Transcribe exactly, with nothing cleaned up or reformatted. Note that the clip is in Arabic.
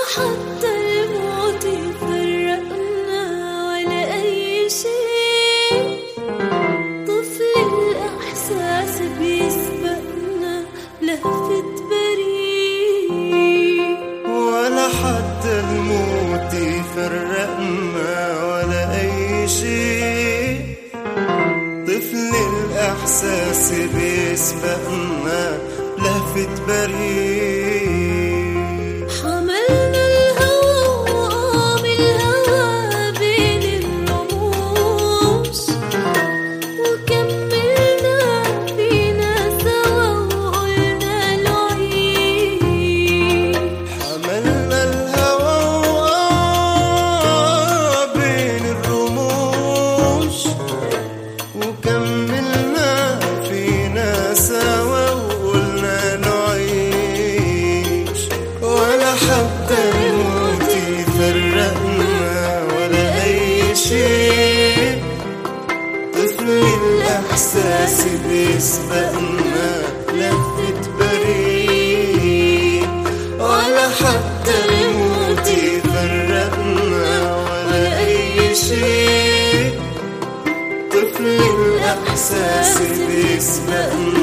حتى الموت يفرقنا ولا أي شيء، طفل الإحساس بيسبقنا لهفة بريء. ولا حتى الموت يفرقنا ولا أي شيء، طفل الإحساس بيسبقنا لهفة بريء. حملنا الهوى وقام الهوى بين الرموش، وكملنا فينا سوا وقلنا له عيش. حملنا الهوى وقام بين الرموش، وكملنا فينا سوا وقلنا له عيش. ولا حتى الموت يفرقنا ولا أي شيء، طفل الإحساس بيسبقنا لهفة بريء. ولا حتى الموت يفرقنا ولا أي شيء، طفل الإحساس بيسبقنا